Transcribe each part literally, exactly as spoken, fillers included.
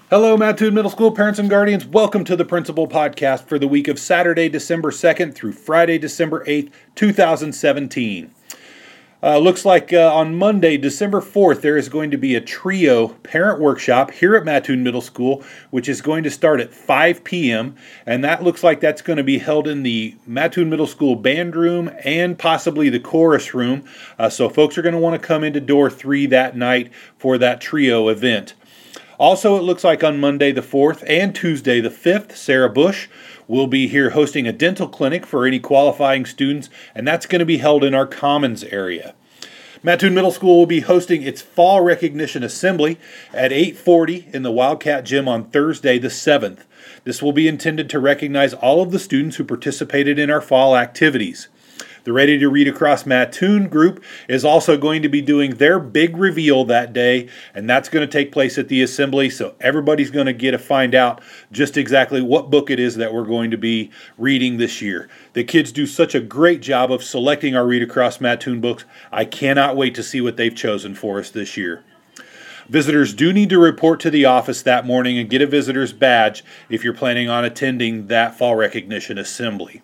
Hello, Mattoon Middle School parents and guardians. Welcome to the Principal Podcast for the week of Saturday, December second through Friday, December eighth, two thousand seventeen. Uh, looks like uh, on Monday, December fourth, there is going to be a trio parent workshop here at Mattoon Middle School, which is going to start at five p.m., and that looks like that's going to be held in the Mattoon Middle School band room and possibly the chorus room. Uh, so folks are going to want to come into door three that night for that trio event. Also, it looks like on Monday the fourth and Tuesday the fifth, Sarah Bush will be here hosting a dental clinic for any qualifying students, and that's going to be held in our Commons area. Mattoon Middle School will be hosting its Fall Recognition Assembly at eight forty in the Wildcat Gym on Thursday the seventh. This will be intended to recognize all of the students who participated in our fall activities. The Ready to Read Across Mattoon group is also going to be doing their big reveal that day, and that's going to take place at the assembly, so everybody's going to get to find out just exactly what book it is that we're going to be reading this year. The kids do such a great job of selecting our Read Across Mattoon books. I cannot wait to see what they've chosen for us this year. Visitors do need to report to the office that morning and get a visitor's badge if you're planning on attending that Fall Recognition Assembly.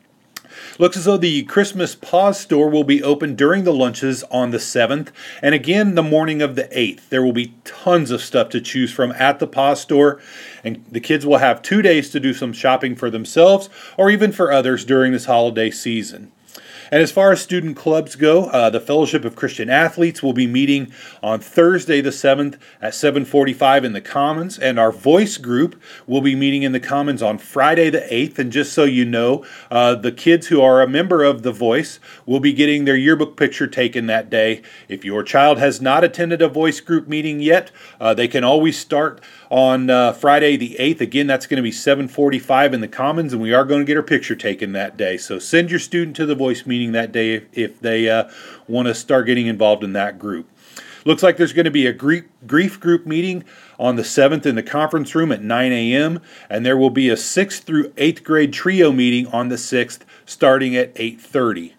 Looks as though the Christmas Paws store will be open during the lunches on the seventh, and again the morning of the eighth. There will be tons of stuff to choose from at the Paws store, and the kids will have two days to do some shopping for themselves or even for others during this holiday season. And as far as student clubs go, uh, the Fellowship of Christian Athletes will be meeting on Thursday the seventh at seven forty-five in the Commons, and our Voice group will be meeting in the Commons on Friday the eighth. And just so you know, uh, the kids who are a member of the Voice will be getting their yearbook picture taken that day. If your child has not attended a Voice group meeting yet, uh, they can always start on uh, Friday the eighth. Again, that's going to be seven forty-five in the Commons, and we are going to get our picture taken that day. So send your student to the Voice meeting that day if, if they uh, want to start getting involved in that group. Looks like there's going to be a grief, grief group meeting on the seventh in the conference room at nine a.m., and there will be a sixth through eighth grade trio meeting on the sixth starting at eight thirty.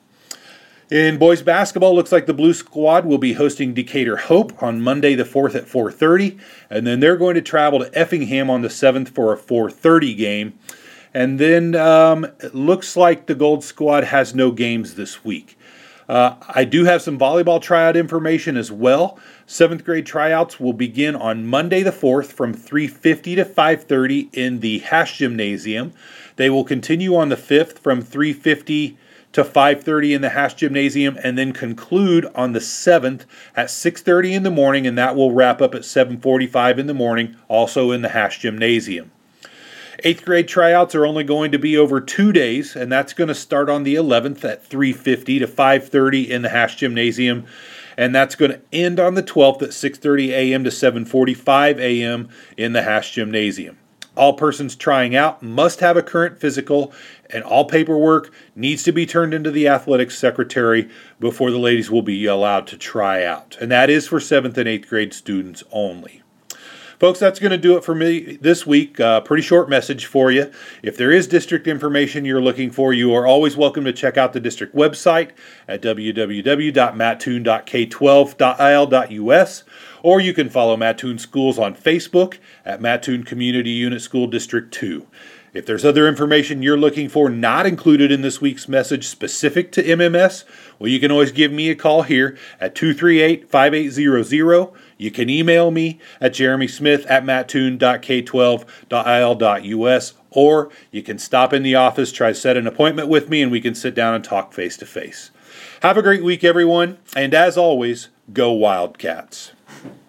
In boys basketball, looks like the Blue Squad will be hosting Decatur Hope on Monday the fourth at four thirty, and then they're going to travel to Effingham on the seventh for a four thirty game. And then um, it looks like the Gold Squad has no games this week. Uh, I do have some volleyball tryout information as well. Seventh grade tryouts will begin on Monday the fourth from three fifty to five thirty in the Hash Gymnasium. They will continue on the fifth from three fifty to five thirty in the Hash Gymnasium, and then conclude on the seventh at six thirty in the morning, and that will wrap up at seven forty-five in the morning, also in the Hash Gymnasium. Eighth grade tryouts are only going to be over two days, and that's going to start on the eleventh at three fifty to five thirty in the Hash Gymnasium, and that's going to end on the twelfth at six thirty a.m. to seven forty-five a.m. in the Hash Gymnasium. All persons trying out must have a current physical, and all paperwork needs to be turned into the athletics secretary before the ladies will be allowed to try out, and that is for seventh and eighth grade students only. Folks, that's going to do it for me this week. Uh, pretty short message for you. If there is district information you're looking for, you are always welcome to check out the district website at w w w dot mattoon dot k twelve dot i l dot u s, or you can follow Mattoon Schools on Facebook at Mattoon Community Unit School District two. If there's other information you're looking for not included in this week's message specific to M M S, well, you can always give me a call here at two three eight, five eight zero zero. You can email me at jeremy smith at mattoon dot k twelve dot i l dot u s, or you can stop in the office, try to set an appointment with me, and we can sit down and talk face to face. Have a great week, everyone, and as always, go Wildcats.